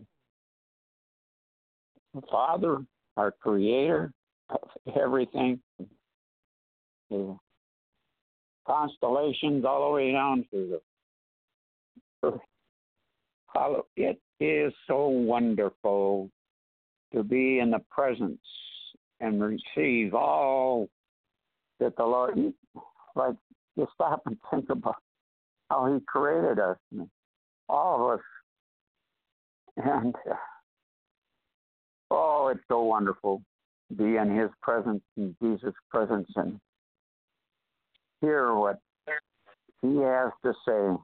Father, our creator of everything, the constellations all the way down to the earth. It is so wonderful to be in the presence and receive all that the Lord, like, just stop and think about how he created us, all of us. And, uh, oh, it's so wonderful to be in his presence, in Jesus' presence, and hear what he has to say.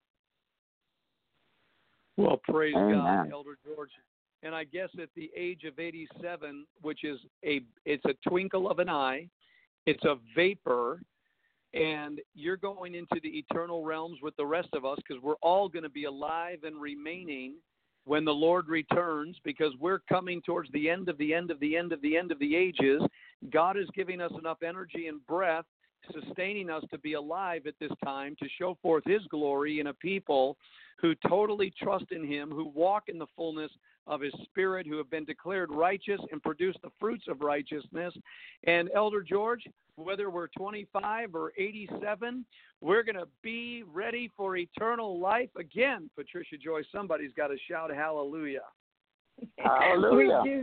Well, praise Amen. God, Elder George. And I guess at the age of eighty-seven, which is a, it's a twinkle of an eye, it's a vapor, and you're going into the eternal realms with the rest of us, because we're all going to be alive and remaining when the Lord returns, because we're coming towards the end of the end of the end of the end of the ages. God is giving us enough energy and breath, sustaining us to be alive at this time, to show forth his glory in a people who totally trust in him, who walk in the fullness of his spirit, who have been declared righteous and produce the fruits of righteousness. And Elder George, whether we're twenty-five or eighty-seven, we're going to be ready for eternal life again. Patricia Joy, somebody's got to shout hallelujah. Hallelujah. We do.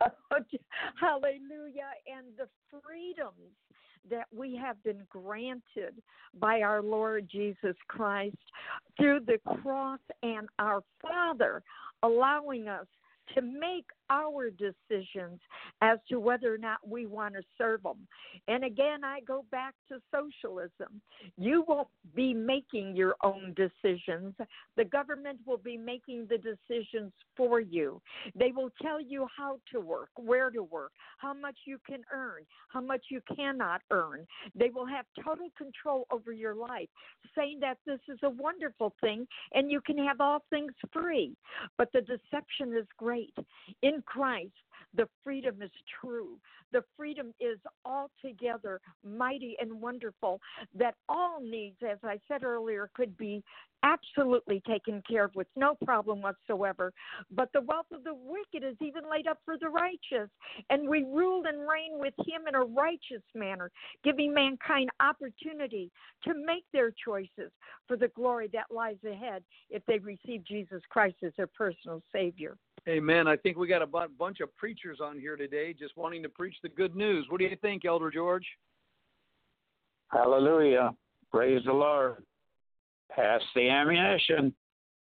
Hallelujah. And the freedoms that we have been granted by our Lord Jesus Christ through the cross, and our Father allowing us to make our decisions as to whether or not we want to serve them. And again, I go back to socialism. You won't be making your own decisions. The government will be making the decisions for you. They will tell you how to work, where to work, how much you can earn, how much you cannot earn. They will have total control over your life, saying that this is a wonderful thing and you can have all things free. But the deception is great. In Christ, the freedom is true. The freedom is altogether mighty and wonderful, that all needs, as I said earlier, could be absolutely taken care of with no problem whatsoever. But the wealth of the wicked is even laid up for the righteous. And we rule and reign with him in a righteous manner, giving mankind opportunity to make their choices for the glory that lies ahead if they receive Jesus Christ as their personal Savior. Amen. I think we got a b- bunch of preachers on here today just wanting to preach the good news. What do you think, Elder George? Hallelujah. Praise the Lord. Pass the ammunition.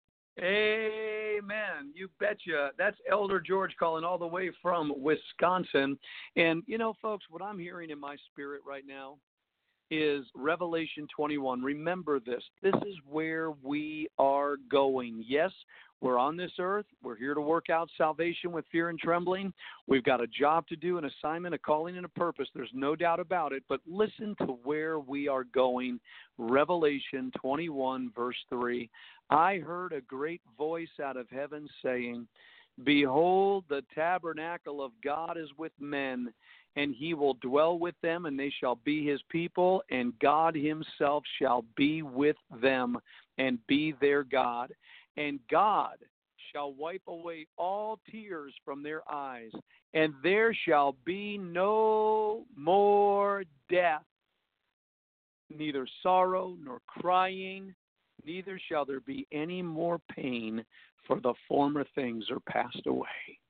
Amen. You betcha. That's Elder George calling all the way from Wisconsin. And, you know, folks, what I'm hearing in my spirit right now is Revelation twenty-one. Remember this. This is where we are going. Yes, we're on this earth. We're here to work out salvation with fear and trembling. We've got a job to do, an assignment, a calling, and a purpose. There's no doubt about it. But listen to where we are going. Revelation twenty-one, verse three. I heard a great voice out of heaven saying, Behold, the tabernacle of God is with men, and he will dwell with them, and they shall be his people, and God himself shall be with them and be their God. And God shall wipe away all tears from their eyes, and there shall be no more death, neither sorrow nor crying, neither shall there be any more pain, for the former things are passed away.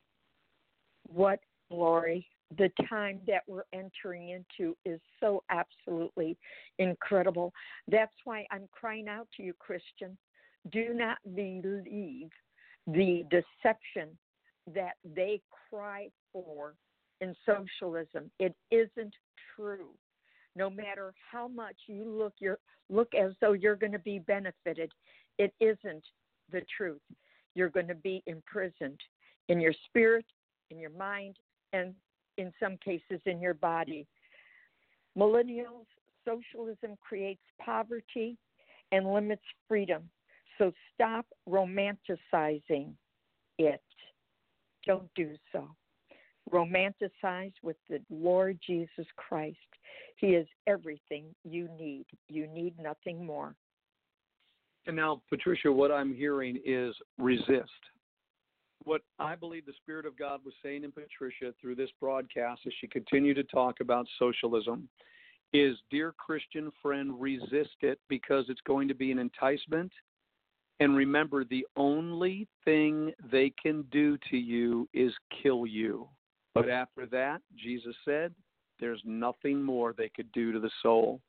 What glory. The time that we're entering into is so absolutely incredible. That's why I'm crying out to you, Christian. Do not believe the deception that they cry for in socialism. It isn't true. No matter how much you look, you're, look as though you're going to be benefited, it isn't the truth. You're going to be imprisoned in your spirit, in your mind, and in some cases in your body. Millennials, socialism creates poverty and limits freedom. So stop romanticizing it. Don't do so. Romanticize with the Lord Jesus Christ. He is everything you need. You need nothing more. And now, Patricia, what I'm hearing is resist. What I believe the Spirit of God was saying in Patricia through this broadcast as she continued to talk about socialism is, dear Christian friend, resist it because it's going to be an enticement. And remember, the only thing they can do to you is kill you. But after that, Jesus said, there's nothing more they could do to the soul.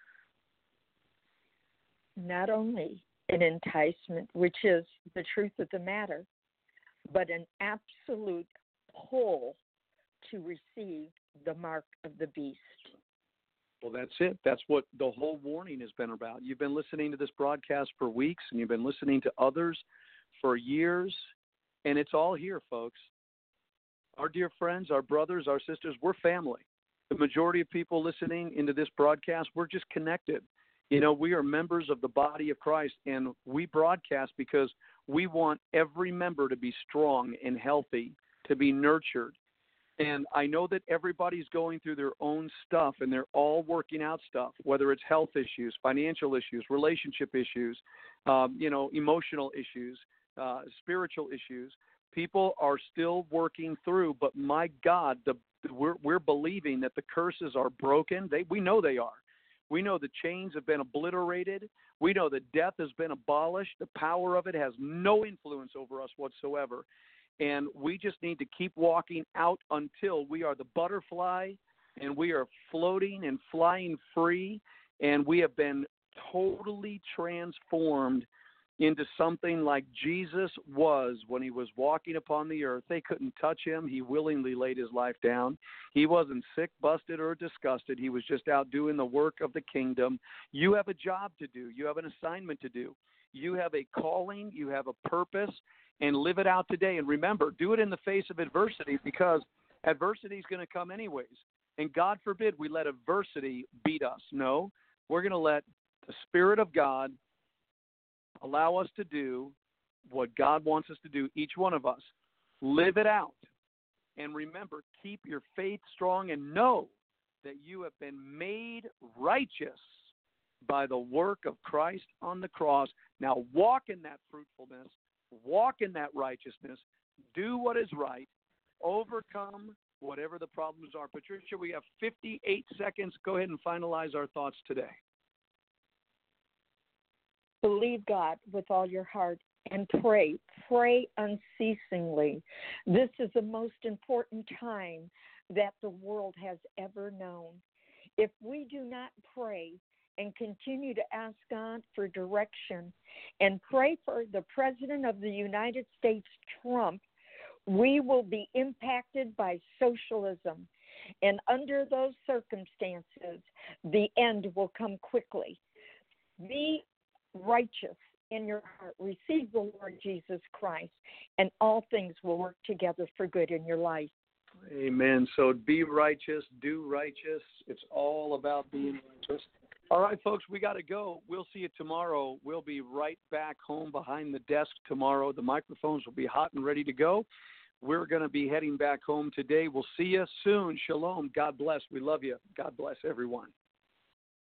Not only an enticement, which is the truth of the matter, but an absolute pull to receive the mark of the beast. Well, that's it. That's what the whole warning has been about. You've been listening to this broadcast for weeks, and you've been listening to others for years, and it's all here, folks. Our dear friends, our brothers, our sisters, we're family. The majority of people listening into this broadcast, we're just connected. You know, we are members of the body of Christ, and we broadcast because we want every member to be strong and healthy, to be nurtured. And I know that everybody's going through their own stuff, and they're all working out stuff, whether it's health issues, financial issues, relationship issues, um, you know, emotional issues, uh, spiritual issues. People are still working through, but my God, the, we're, we're believing that the curses are broken. They, we know they are. We know the chains have been obliterated. We know that death has been abolished. The power of it has no influence over us whatsoever. And we just need to keep walking out until we are the butterfly and we are floating and flying free, and we have been totally transformed into something like Jesus was when he was walking upon the earth. They couldn't touch him. He willingly laid his life down. He wasn't sick, busted, or disgusted. He was just out doing the work of the kingdom. You have a job to do. You have an assignment to do. You have a calling. You have a purpose, and live it out today. And remember, do it in the face of adversity, because adversity is going to come anyways. And God forbid we let adversity beat us. No, we're going to let the Spirit of God allow us to do what God wants us to do, each one of us. Live it out. And remember, keep your faith strong and know that you have been made righteous by the work of Christ on the cross. Now walk in that fruitfulness. Walk in that righteousness. Do what is right. Overcome whatever the problems are. Patricia, we have fifty-eight seconds. Go ahead and finalize our thoughts today. Believe God with all your heart and pray. Pray unceasingly. This is the most important time that the world has ever known. If we do not pray and continue to ask God for direction and pray for the President of the United States, Trump, we will be impacted by socialism. And under those circumstances, the end will come quickly. Be righteous in your heart. Receive the Lord Jesus Christ, and all things will work together for good in your life. Amen. So be righteous, do righteous. It's all about being righteous. All right, folks, we got to go. We'll see you tomorrow. We'll be right back home behind the desk tomorrow. The microphones will be hot and ready to go. We're going to be heading back home today. We'll see you soon. Shalom. God bless. We love you. God bless everyone.